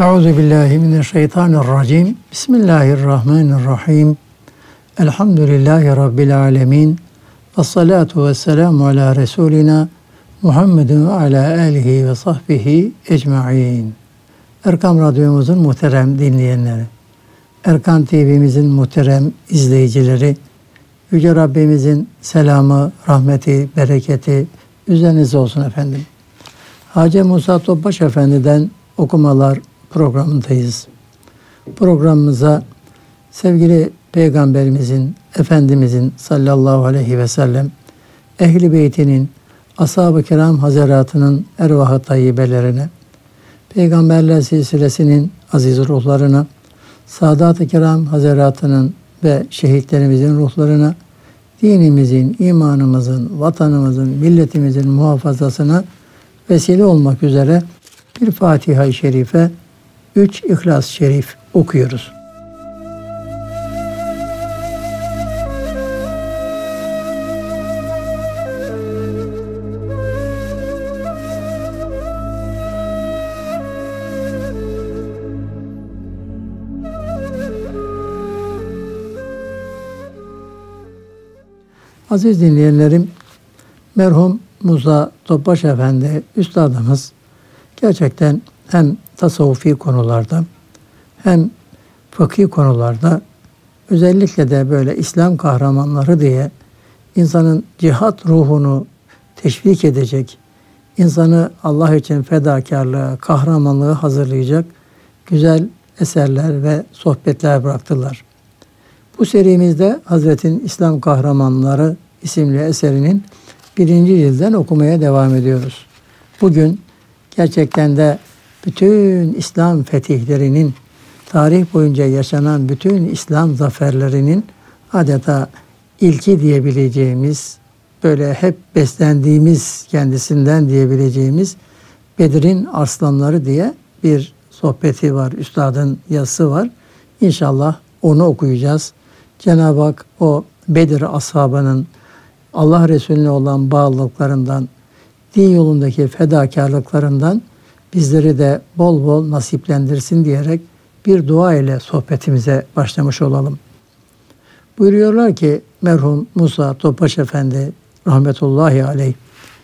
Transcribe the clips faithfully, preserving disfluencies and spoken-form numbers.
Euzu billahi mineşşeytanirracim. Bismillahirrahmanirrahim. Elhamdülillahi rabbil alamin. Ves salatu vesselamu ala resulina Muhammedin ve ala alihi ve sahbihi ecmaîn. Erkam Radyomuzun muhterem dinleyenleri, Erkan T V'mizin muhterem izleyicileri, Yüce Rabbimizin selamı, rahmeti, bereketi üzerinize olsun efendim. Hacı Musa Topbaş Efendi'den okumalar programındayız. Programımıza sevgili Peygamberimizin, Efendimizin sallallahu aleyhi ve sellem, Ehl-i Beytinin, Ashab-ı Kiram Hazaratının ervah-ı tayyibelerine, Peygamberler silsilesinin aziz ruhlarına, Sadat-ı Kiram Hazaratının ve şehitlerimizin ruhlarına, dinimizin, imanımızın, vatanımızın, milletimizin muhafazasına vesile olmak üzere bir Fatiha-i Şerife, üç İhlas-ı Şerif okuyoruz. Aziz dinleyenlerim, merhum Musa Topbaş Efendi üstadımız gerçekten hem tasavvufi konularda hem fıkhi konularda, özellikle de böyle İslam kahramanları diye insanın cihat ruhunu teşvik edecek, insanı Allah için fedakarlığa, kahramanlığı hazırlayacak güzel eserler ve sohbetler bıraktılar. Bu serimizde Hazretin İslam Kahramanları isimli eserinin birinci cilden okumaya devam ediyoruz. Bugün gerçekten de bütün İslam fetihlerinin, tarih boyunca yaşanan bütün İslam zaferlerinin adeta ilki diyebileceğimiz, böyle hep beslendiğimiz, kendisinden diyebileceğimiz Bedir'in Arslanları diye bir sohbeti var, üstadın yazısı var. İnşallah onu okuyacağız. Cenab-ı Hak o Bedir ashabının Allah Resulüne olan bağlılıklarından, din yolundaki fedakarlıklarından bizleri de bol bol nasiplendirsin diyerek bir dua ile sohbetimize başlamış olalım. Buyuruyorlar ki merhum Musa Topbaş Efendi rahmetullahi aleyh,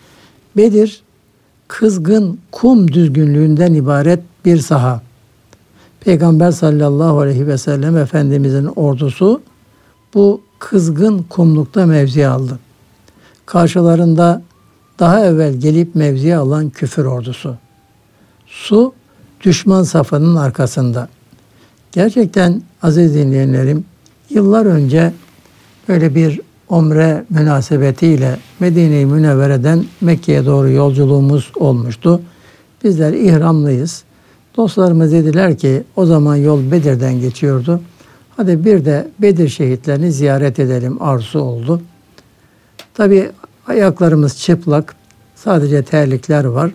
Bedir kızgın kum düzgünlüğünden ibaret bir saha. Peygamber sallallahu aleyhi ve sellem Efendimizin ordusu bu kızgın kumlukta mevzi aldı. Karşılarında daha evvel gelip mevzi alan küfür ordusu. Su düşman safının arkasında. Gerçekten aziz dinleyenlerim, yıllar önce böyle bir umre münasebetiyle Medine-i Münevvere'den Mekke'ye doğru yolculuğumuz olmuştu. Bizler ihramlıyız. Dostlarımız dediler ki o zaman yol Bedir'den geçiyordu. Hadi bir de Bedir şehitlerini ziyaret edelim arzusu oldu. Tabii ayaklarımız çıplak, sadece terlikler var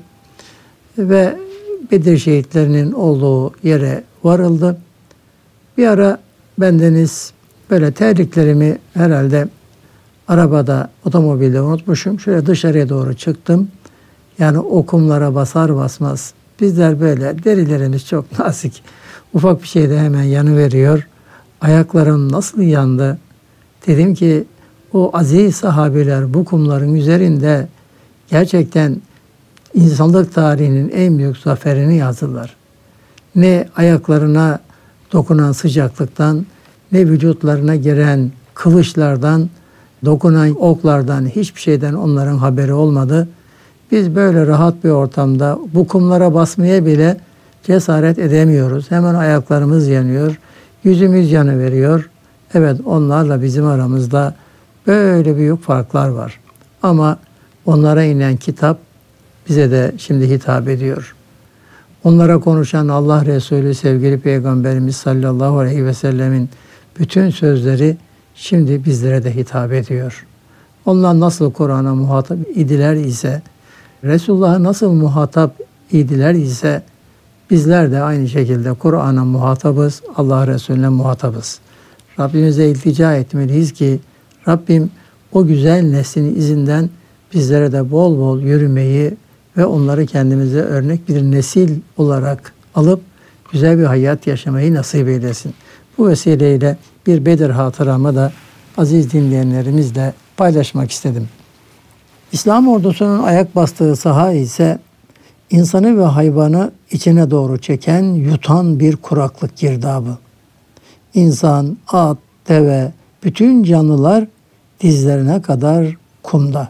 ve Bedir şehitlerinin olduğu yere varıldı. Bir ara bendeniz böyle terliklerimi herhalde arabada, otomobilde unutmuşum. Şöyle dışarıya doğru çıktım. Yani o kumlara basar basmaz. Bizler böyle, derilerimiz çok nazik. Ufak bir şeyde hemen yanıveriyor. Ayaklarım nasıl yandı? Dedim ki o aziz sahabeler bu kumların üzerinde gerçekten insanlık tarihinin en büyük zaferini yazdılar. Ne ayaklarına dokunan sıcaklıktan, ne vücutlarına giren kılıçlardan, dokunan oklardan, hiçbir şeyden onların haberi olmadı. Biz böyle rahat bir ortamda bu kumlara basmaya bile cesaret edemiyoruz. Hemen ayaklarımız yanıyor, yüzümüz yanıveriyor. Evet, onlarla bizim aramızda böyle büyük farklar var. Ama onlara inen kitap bize de şimdi hitap ediyor. Onlara konuşan Allah Resulü sevgili Peygamberimiz sallallahu aleyhi ve sellemin bütün sözleri şimdi bizlere de hitap ediyor. Onlar nasıl Kur'an'a muhatap idiler ise, Resulullah'a nasıl muhatap idiler ise bizler de aynı şekilde Kur'an'a muhatabız, Allah Resulüne muhatabız. Rabbimize iltica etmeliyiz ki Rabbim o güzel neslin izinden bizlere de bol bol yürümeyi ve onları kendimize örnek bir nesil olarak alıp güzel bir hayat yaşamayı nasip eylesin. Bu vesileyle bir Bedir hatıramı da aziz dinleyenlerimizle paylaşmak istedim. İslam ordusunun ayak bastığı saha ise insanı ve hayvanı içine doğru çeken, yutan bir kuraklık girdabı. İnsan, at, deve, bütün canlılar dizlerine kadar kumda.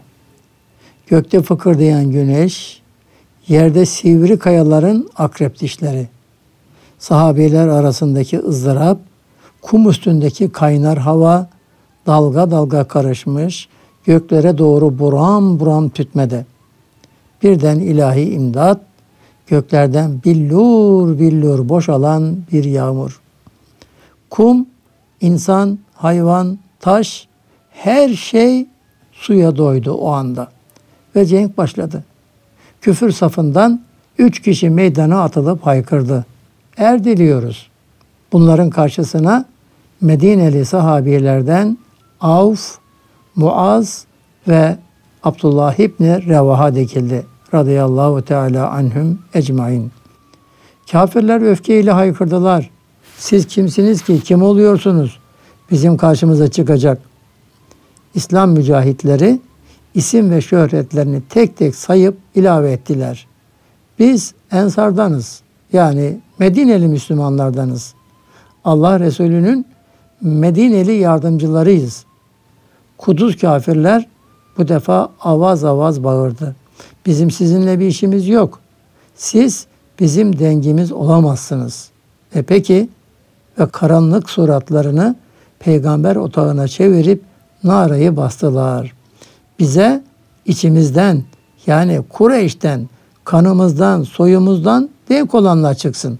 Gökte fıkırdayan güneş, yerde sivri kayaların akrep dişleri. Sahabeler arasındaki ızdırap, kum üstündeki kaynar hava, dalga dalga karışmış, göklere doğru buram buram tütmede. Birden ilahi imdat, göklerden billur billur boşalan bir yağmur. Kum, insan, hayvan, taş, her şey suya doydu o anda. Ve cenk başladı. Küfür safından üç kişi meydana atılıp haykırdı. Er diliyoruz. Bunların karşısına Medineli sahabilerden Avf, Muaz ve Abdullah İbni Revaha dikildi. Radıyallahu teala anhum ecmain. Kafirler öfkeyle haykırdılar. Siz kimsiniz ki? Kim oluyorsunuz? Bizim karşımıza çıkacak. İslam mücahitleri isim ve şöhretlerini tek tek sayıp ilave ettiler. Biz Ensardanız. Yani Medineli Müslümanlardanız. Allah Resulü'nün Medineli yardımcılarıyız. Kuduz kafirler bu defa avaz avaz bağırdı. Bizim sizinle bir işimiz yok. Siz bizim dengimiz olamazsınız. E peki? Ve karanlık suratlarını peygamber otağına çevirip narayı bastılar. Bize içimizden, yani Kureyş'ten, kanımızdan, soyumuzdan denk olanlar çıksın.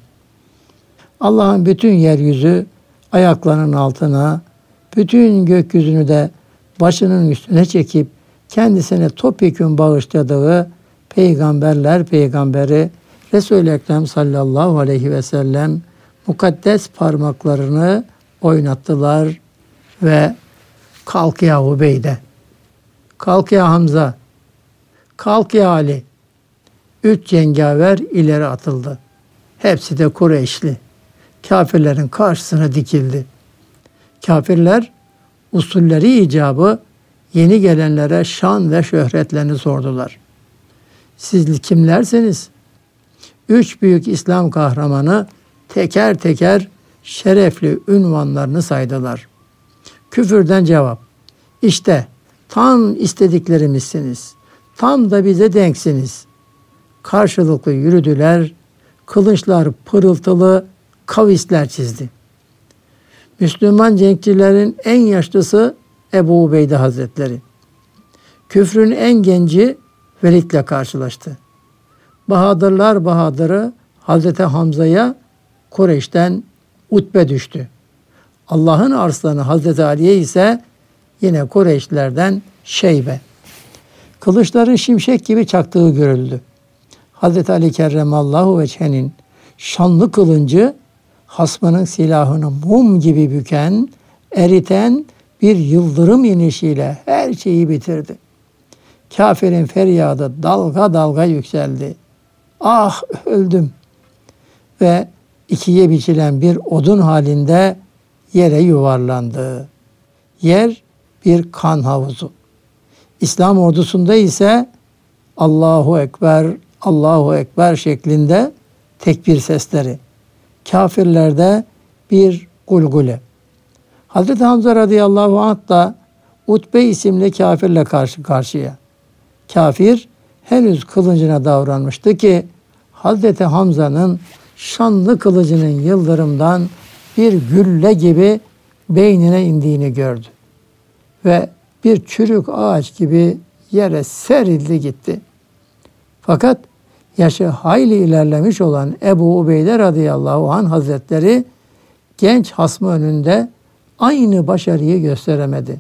Allah'ın bütün yeryüzü ayaklarının altına, bütün gökyüzünü de başının üstüne çekip kendisine topyekün bağışladığı peygamberler peygamberi Resul-i Ekrem sallallahu aleyhi ve sellem mukaddes parmaklarını oynattılar ve kalk ya Ubeyde, kalk ya Hamza, kalk ya Ali. Üç cengaver ileri atıldı. Hepsi de Kureyşli. Kafirlerin karşısına dikildi. Kafirler usulleri icabı yeni gelenlere şan ve şöhretlerini sordular. Siz kimlersiniz? Üç büyük İslam kahramanı teker teker şerefli ünvanlarını saydılar. Küfürden cevap. İşte tam istediklerimizsiniz. Tam da bize denksiniz. Karşılıklı yürüdüler. Kılıçlar pırıltılı kavisler çizdi. Müslüman cenkçilerin en yaşlısı Ebu Ubeyde Hazretleri. Küfrün en genci Velid'le karşılaştı. Bahadırlar bahadırı Hazreti Hamza'ya Kureyş'ten Utbe düştü. Allah'ın arslanı Hazreti Ali'ye ise yine Kureyşlerden Şeybe. Kılıçların şimşek gibi çaktığı görüldü. Hazreti Ali Kerremallahu Veçhe'nin şanlı kılıncı hasmının silahını mum gibi büken, eriten bir yıldırım inişiyle her şeyi bitirdi. Kafirin feryadı dalga dalga yükseldi. Ah öldüm! Ve ikiye biçilen bir odun halinde yere yuvarlandı. Yer bir kan havuzu. İslam ordusunda ise Allahu Ekber, Allahu Ekber şeklinde tekbir sesleri. Kafirlerde bir gulgule. Hazreti Hamza radıyallahu anh da Utbe isimli kafirle karşı karşıya. Kafir henüz kılıncına davranmıştı ki Hazreti Hamza'nın şanlı kılıcının yıldırımdan bir gülle gibi beynine indiğini gördü. Ve bir çürük ağaç gibi yere serildi gitti. Fakat yaşı hayli ilerlemiş olan Ebu Ubeyde radıyallahu anh hazretleri genç hasmı önünde aynı başarıyı gösteremedi.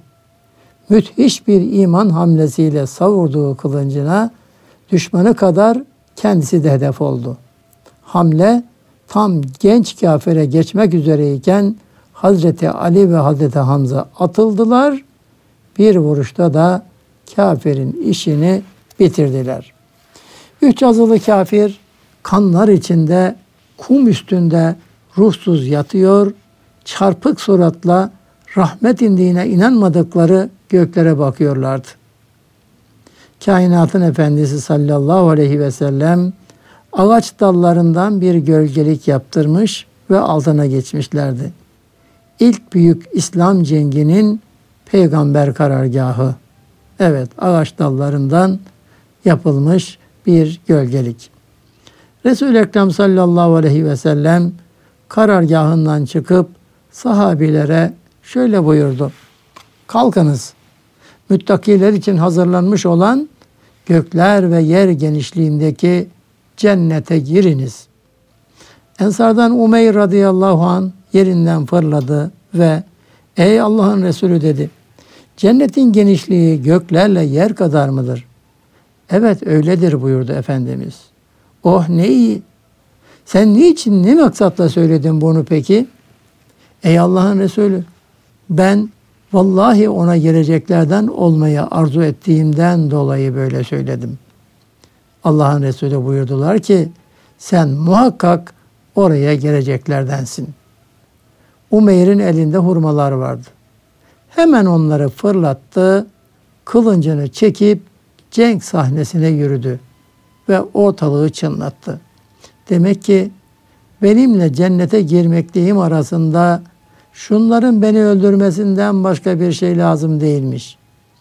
Müthiş bir iman hamlesiyle savurduğu kılıncına düşmanı kadar kendisi de hedef oldu. Hamle tam genç kafire geçmek üzereyken Hazreti Ali ve Hazreti Hamza atıldılar. Bir vuruşta da kafirin işini bitirdiler. Üç azılı kafir kanlar içinde kum üstünde ruhsuz yatıyor, çarpık suratla rahmet indiğine inanmadıkları göklere bakıyorlardı. Kainatın Efendisi sallallahu aleyhi ve sellem ağaç dallarından bir gölgelik yaptırmış ve altına geçmişlerdi. İlk büyük İslam cenginin peygamber karargahı. Evet, ağaç dallarından yapılmış bir gölgelik. Resul-i Ekrem sallallahu aleyhi ve sellem karargahından çıkıp sahabilere şöyle buyurdu. Kalkınız, müttakiler için hazırlanmış olan gökler ve yer genişliğindeki cennete giriniz. Ensardan Umeyr radıyallahu anh yerinden fırladı ve ey Allah'ın Resulü dedi. Cennetin genişliği göklerle yer kadar mıdır? Evet öyledir buyurdu Efendimiz. Oh ne iyi. Sen niçin, ne maksatla söyledin bunu peki? Ey Allah'ın Resulü, ben vallahi ona gireceklerden olmayı arzu ettiğimden dolayı böyle söyledim. Allah'ın Resulü buyurdular ki, sen muhakkak oraya gireceklerdensin. Umeyr'in elinde hurmalar vardı. Hemen onları fırlattı, kılıncını çekip cenk sahnesine yürüdü ve ortalığı çınlattı. Demek ki benimle cennete girmekteyim arasında şunların beni öldürmesinden başka bir şey lazım değilmiş.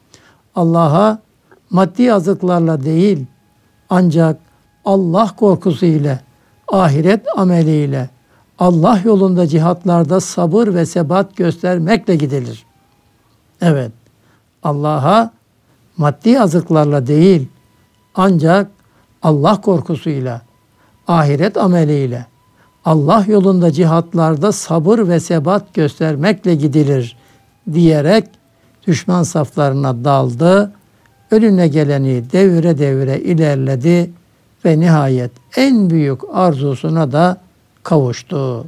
Allah'a maddi azıklarla değil, ancak Allah korkusu ile, ahiret ameliyle, Allah yolunda cihatlarda sabır ve sebat göstermekle gidilir. Evet, Allah'a maddi azıklarla değil, ancak Allah korkusuyla, ahiret ameliyle, Allah yolunda cihatlarda sabır ve sebat göstermekle gidilir diyerek düşman saflarına daldı, önüne geleni devire devire ilerledi ve nihayet en büyük arzusuna da kavuştu.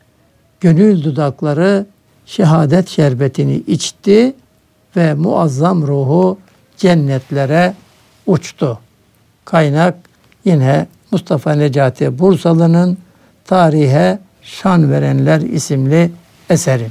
Gönül dudakları şehadet şerbetini içti ve muazzam ruhu cennetlere uçtu. Kaynak yine Mustafa Necati Bursalı'nın Tarihe Şan Verenler isimli eseri.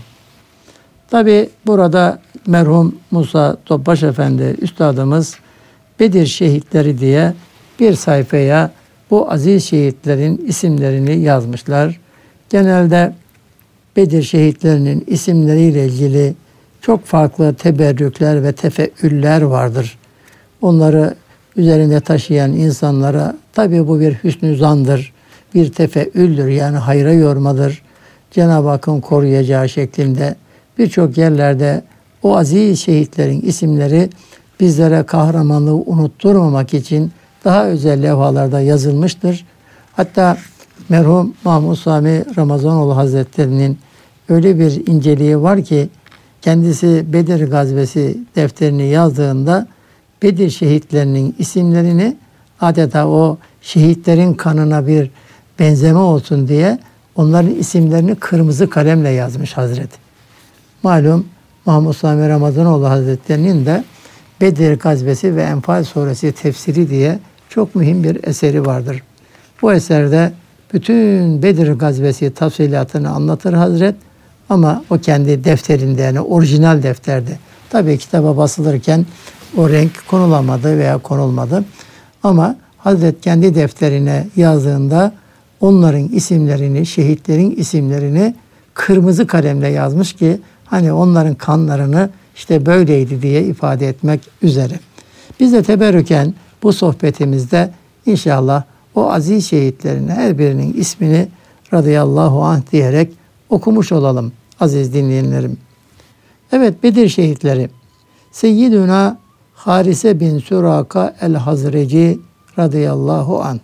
Tabi burada merhum Musa Topbaş Efendi Üstadımız Bedir şehitleri diye bir sayfaya bu aziz şehitlerin isimlerini yazmışlar. Genelde Bedir şehitlerinin isimleriyle ilgili çok farklı teberrükler ve tefeüller vardır. Onları üzerinde taşıyan insanlara tabi bu bir hüsnü zandır, bir tefeüldür, yani hayra yormadır. Cenab-ı Hakk'ın koruyacağı şeklinde birçok yerlerde o aziz şehitlerin isimleri bizlere kahramanlığı unutturmamak için daha özel levhalarda yazılmıştır. Hatta merhum Mahmud Sami Ramazanoğlu Hazretleri'nin öyle bir inceliği var ki kendisi Bedir Gazvesi defterini yazdığında Bedir şehitlerinin isimlerini adeta o şehitlerin kanına bir benzeme olsun diye onların isimlerini kırmızı kalemle yazmış Hazreti. Malum Mahmud Sami Ramazanoğlu Hazretleri'nin de Bedir Gazvesi ve Enfal Suresi tefsiri diye çok mühim bir eseri vardır. Bu eserde bütün Bedir Gazvesi tafsilatını anlatır Hazret, ama o kendi defterinde, yani orijinal defterde. Tabii kitaba basılırken o renk konulamadı veya konulmadı. Ama Hazret kendi defterine yazdığında onların isimlerini, şehitlerin isimlerini kırmızı kalemle yazmış ki hani onların kanlarını işte böyleydi diye ifade etmek üzere. Biz de teberrüken bu sohbetimizde inşallah o aziz şehitlerin her birinin ismini radıyallahu anh diyerek okumuş olalım aziz dinleyenlerim. Evet, Bedir şehitleri. Seyyiduna Harise bin Suraka el-Hazreci radıyallahu anh.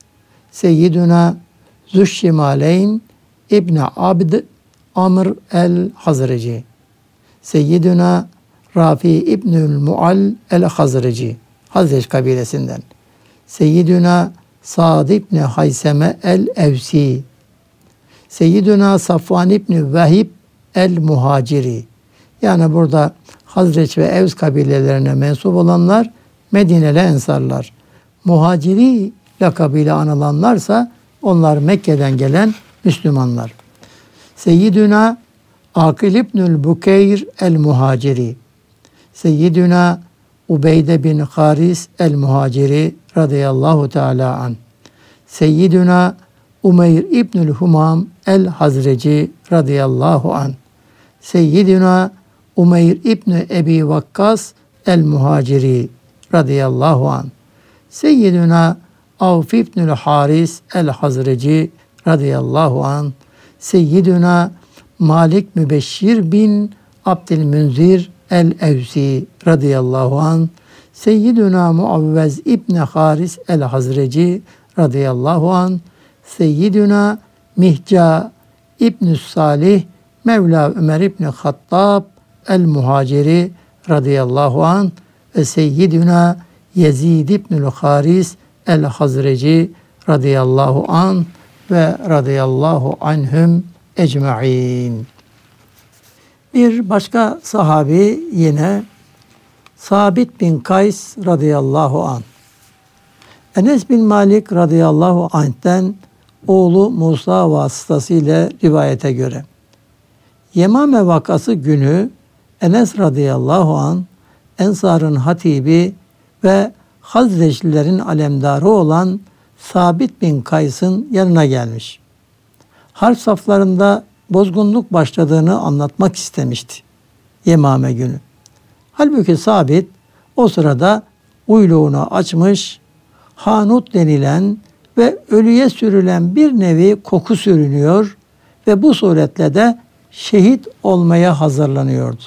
Seyyiduna Züşşimaleyn İbni Abd Amr el-Hazreci. Seyyiduna Rafi İbnül Mual el-Hazreci. Hazreç kabilesinden. Seyyiduna Sa'd İbni Hayseme el-Evsi. Seyyiduna Safvan İbni Vehib el-Muhaciri. Yani burada Hazreç ve Evs kabilelerine mensup olanlar Medineli Ensarlar. Muhaciri lakabıyla anılanlarsa Onlar Mekke'den gelen Müslümanlar. Seyyiduna Akil İbnül Bukeyr el-Muhaciri, Seyyiduna Ubeyde bin Haris el-Muhaciri radıyallahu teala an, Seyyiduna Umeyr İbnül Humam el-Hazreci radıyallahu an, Seyyiduna Umeyr İbni Ebi Vakkas el-Muhaciri radıyallahu an, Seyyiduna Avf İbnül Haris el-Hazreci radıyallahu an, Seyyiduna Malik Mübeşşir bin Abdülmünzir el-Evsi radıyallahu an, Seyyiduna Muavvez İbni Haris el-Hazreci radıyallahu an, Seyyiduna Mihca İbnü Salih Mevla Ömer İbni Hattab el-Muhaciri radıyallahu an ve Seyyiduna Yezid İbnül Haris el-Hazreci radıyallahu an ve radıyallahu anhum ecma'in. Bir başka sahabi yine Sabit bin Kays radıyallahu an. Enes bin Malik radıyallahu anh'ten oğlu Musa vasıtasıyla rivayete göre Yemame vakası günü Enes radıyallahu an Ensar'ın hatibi ve Hazreçlilerin alemdarı olan Sabit bin Kays'ın yanına gelmiş. Harp saflarında bozgunluk başladığını anlatmak istemişti Yemame günü. Halbuki Sabit o sırada uyluğunu açmış, hanut denilen ve ölüye sürülen bir nevi koku sürünüyor ve bu suretle de şehit olmaya hazırlanıyordu.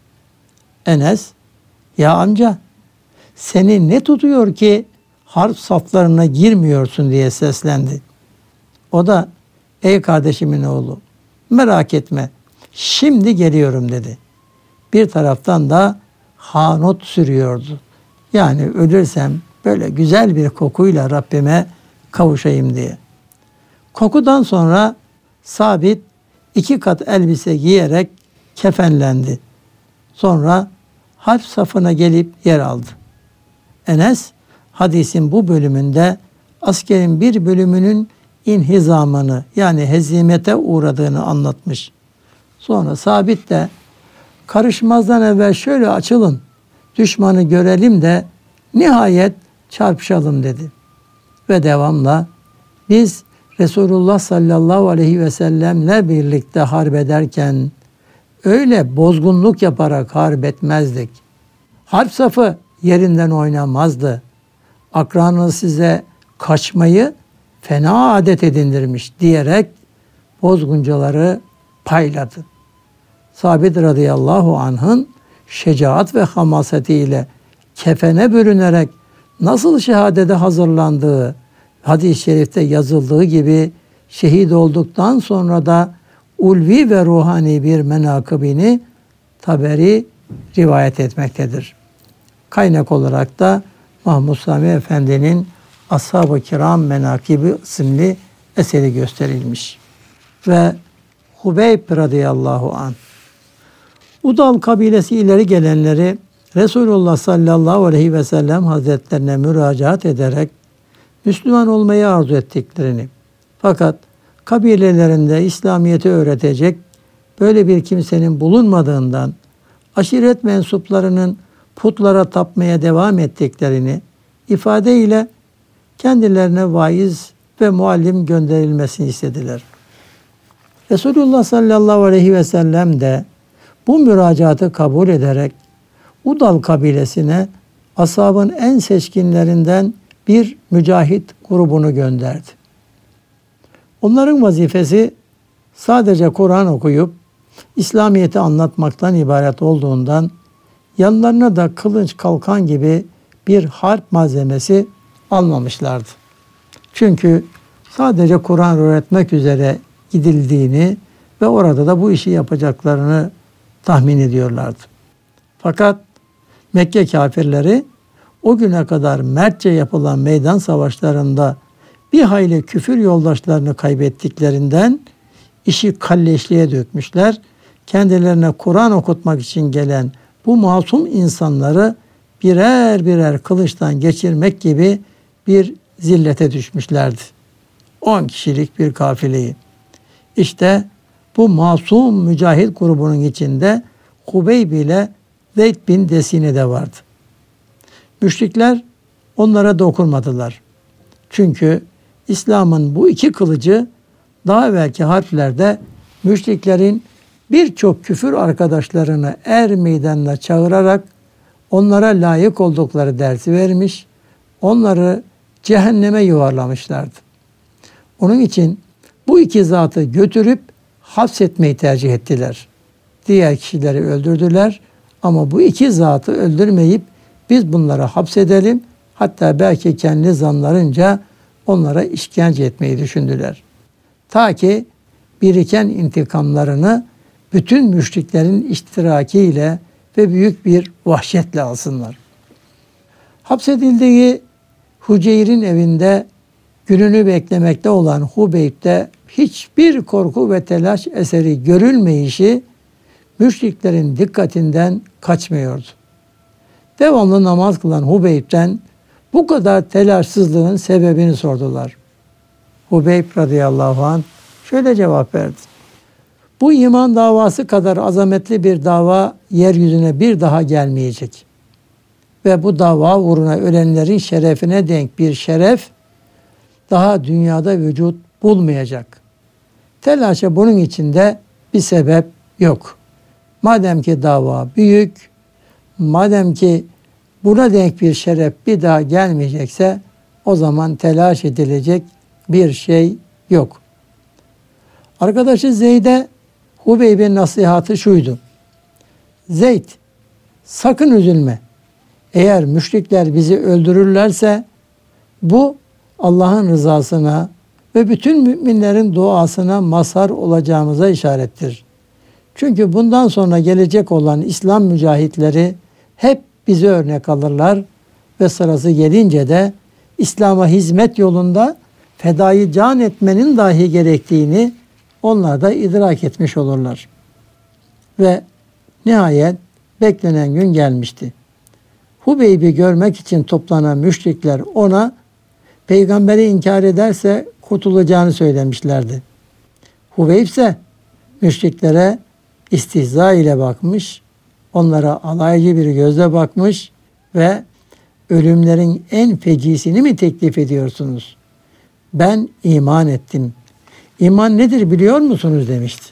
Enes, ya amca seni ne tutuyor ki harp saflarına girmiyorsun diye seslendi. O da, ey kardeşimin oğlu, merak etme, şimdi geliyorum dedi. Bir taraftan da hanut sürüyordu. Yani ölürsem böyle güzel bir kokuyla Rabbime kavuşayım diye. Kokudan sonra Sabit iki kat elbise giyerek kefenlendi. Sonra harp safına gelip yer aldı. Enes hadisin bu bölümünde askerin bir bölümünün inhizamını yani hezimete uğradığını anlatmış. Sonra Sabit de karışmazdan evvel şöyle açılın, düşmanı görelim de nihayet çarpışalım dedi. Ve devamla biz Resulullah sallallahu aleyhi ve sellemle birlikte harp ederken öyle bozgunluk yaparak harp etmezdik. Harp safı yerinden oynamazdı. Akranınız size kaçmayı fena adet edindirmiş diyerek bozguncuları payladı. Sabit radıyallahu anh'ın şecaat ve hamasetiyle kefene bürünerek nasıl şehadete hazırlandığı hadis-i şerifte yazıldığı gibi şehit olduktan sonra da ulvi ve ruhani bir menakıbini Taberi rivayet etmektedir. Kaynak olarak da Mahmud Sami Efendi'nin Ashab-ı Kiram Menakibi isimli eseri gösterilmiş. Ve Hubeyb radıyallahu anh. Udal kabilesi ileri gelenleri Resulullah sallallahu aleyhi ve sellem hazretlerine müracaat ederek Müslüman olmayı arzu ettiklerini fakat kabilelerinde İslamiyet'i öğretecek böyle bir kimsenin bulunmadığından aşiret mensuplarının putlara tapmaya devam ettiklerini ifadeyle kendilerine vaiz ve muallim gönderilmesini istediler. Resulullah sallallahu aleyhi ve sellem de bu müracaatı kabul ederek Udal kabilesine ashabın en seçkinlerinden bir mücahit grubunu gönderdi. Onların vazifesi sadece Kur'an okuyup İslamiyet'i anlatmaktan ibaret olduğundan yanlarına da kılıç kalkan gibi bir harp malzemesi almamışlardı. Çünkü sadece Kur'an öğretmek üzere gidildiğini ve orada da bu işi yapacaklarını tahmin ediyorlardı. Fakat Mekke kafirleri o güne kadar mertçe yapılan meydan savaşlarında bir hayli küfür yoldaşlarını kaybettiklerinden işi kalleşliğe dökmüşler. Kendilerine Kur'an okutmak için gelen bu masum insanları birer birer kılıçtan geçirmek gibi bir zillete düşmüşlerdi. on kişilik bir kafileyi. İşte bu masum mücahit grubunun içinde Hubeyb ile Zeyd bin Desine de vardı. Müşrikler onlara dokunmadılar. Çünkü İslam'ın bu iki kılıcı daha evvelki harflerde müşriklerin birçok küfür arkadaşlarını er meydanına çağırarak onlara layık oldukları dersi vermiş, onları cehenneme yuvarlamışlardı. Onun için bu iki zatı götürüp hapsetmeyi tercih ettiler. Diğer kişileri öldürdüler ama bu iki zatı öldürmeyip biz bunları hapsedelim, hatta belki kendi zanlarınca onlara işkence etmeyi düşündüler. Ta ki biriken intikamlarını bütün müşriklerin iştirakiyle ve büyük bir vahşetle alsınlar. Hapsedildiği Huceyr'in evinde gününü beklemekte olan Hubeyb'de hiçbir korku ve telaş eseri görülmeyişi müşriklerin dikkatinden kaçmıyordu. Devamlı namaz kılan Hubeyb'den bu kadar telaşsızlığın sebebini sordular. Hubeyb radıyallahu anh şöyle cevap verdi. Bu iman davası kadar azametli bir dava yeryüzüne bir daha gelmeyecek. Ve bu dava uğruna ölenlerin şerefine denk bir şeref daha dünyada vücut bulmayacak. Telaşa bunun içinde bir sebep yok. Madem ki dava büyük, madem ki buna denk bir şeref bir daha gelmeyecekse o zaman telaş edilecek bir şey yok. Arkadaşı Zeyd'e Hubeyb'in nasihatı şuydu. Zeyd, sakın üzülme. Eğer müşrikler bizi öldürürlerse bu Allah'ın rızasına ve bütün müminlerin duasına mazhar olacağımıza işarettir. Çünkü bundan sonra gelecek olan İslam mücahitleri hep bize örnek alırlar ve sırası gelince de İslam'a hizmet yolunda fedayı can etmenin dahi gerektiğini onlar da idrak etmiş olurlar. Ve nihayet beklenen gün gelmişti. Hubeyb'i görmek için toplanan müşrikler ona peygamberi inkar ederse kurtulacağını söylemişlerdi. Hubeyb ise müşriklere istihza ile bakmış, onlara alaycı bir gözle bakmış ve ölümlerin en fecisini mi teklif ediyorsunuz? Ben iman ettim. İman nedir biliyor musunuz demişti.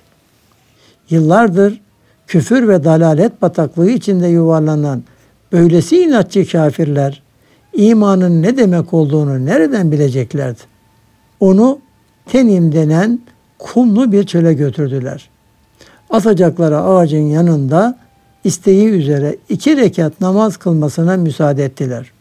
Yıllardır küfür ve dalalet bataklığı içinde yuvarlanan böylesi inatçı kafirler imanın ne demek olduğunu nereden bileceklerdi? Onu Tenim denen kumlu bir çöle götürdüler. Asacakları ağacın yanında isteği üzere iki rekat namaz kılmasına müsaade ettiler.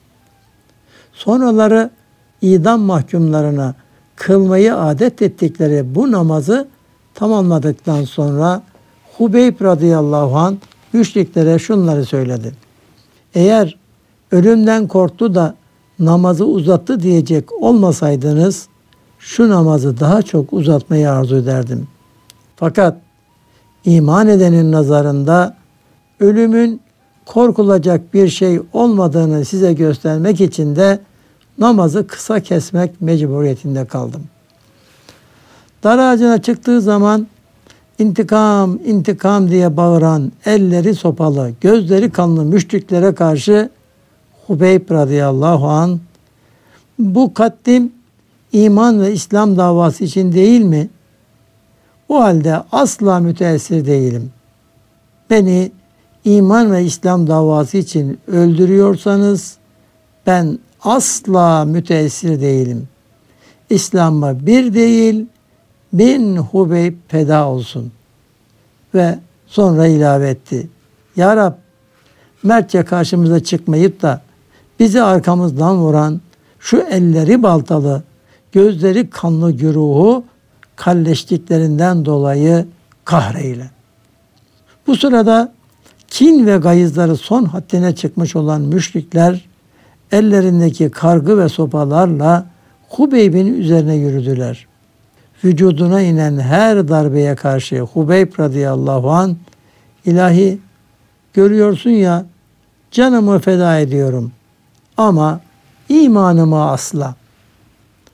Sonraları idam mahkumlarına kılmayı adet ettikleri bu namazı tamamladıktan sonra Hubeyb radıyallahu anh müşriklere şunları söyledi. Eğer ölümden korktu da namazı uzattı diyecek olmasaydınız şu namazı daha çok uzatmayı arzu ederdim. Fakat iman edenin nazarında ölümün korkulacak bir şey olmadığını size göstermek için de namazı kısa kesmek mecburiyetinde kaldım. Dar ağacına çıktığı zaman intikam, intikam diye bağıran elleri sopalı, gözleri kanlı müşriklere karşı Hubeyb radıyallahu anh bu katlim iman ve İslam davası için değil mi? O halde asla müteessir değilim. Beni iman ve İslam davası için öldürüyorsanız ben asla müteessir değilim. İslam'a bir değil, bin Hubeyb feda olsun. Ve sonra ilave etti. Ya Rab, mertçe karşımıza çıkmayıp da bizi arkamızdan vuran şu elleri baltalı, gözleri kanlı güruhu kalleşliklerinden dolayı kahreyle. Bu sırada kin ve gayızları son haddine çıkmış olan müşrikler ellerindeki kargı ve sopalarla Hubeyb'in üzerine yürüdüler. Vücuduna inen her darbeye karşı Hubeyb radıyallahu anh ilahi görüyorsun ya canımı feda ediyorum ama imanımı asla.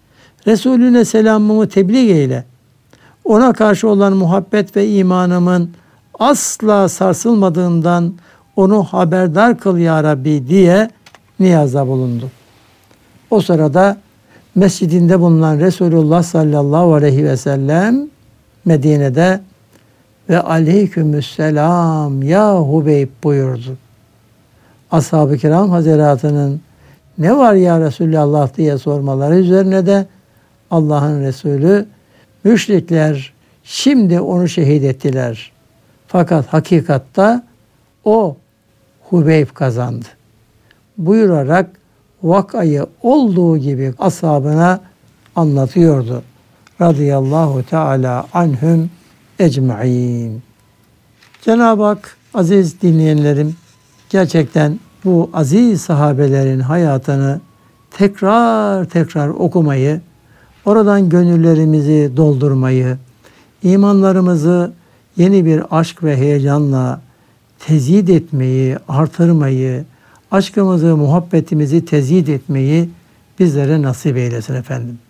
Resulüne selamımı tebliğ eyle. Ona karşı olan muhabbet ve imanımın asla sarsılmadığından onu haberdar kıl ya Rabbi diye niyazda bulundu. O sırada mescidinde bulunan Resulullah sallallahu aleyhi ve sellem Medine'de ve aleykümselam ya Hubeyb buyurdu. Ashab-ı kiram hazaratının ne var ya Resulallah diye sormaları üzerine de Allah'ın Resulü müşrikler şimdi onu şehit ettiler. Fakat hakikatta o Hubeyb kazandı. Buyurarak vakayı olduğu gibi ashabına anlatıyordu. Radıyallahu teala anhum ecmaîn. Cenab-ı Hak aziz dinleyenlerim gerçekten bu aziz sahabelerin hayatını tekrar tekrar okumayı, oradan gönüllerimizi doldurmayı, imanlarımızı yeni bir aşk ve heyecanla tezid etmeyi, artırmayı, aşkımızı, muhabbetimizi tezid etmeyi bizlere nasip eylesin efendim.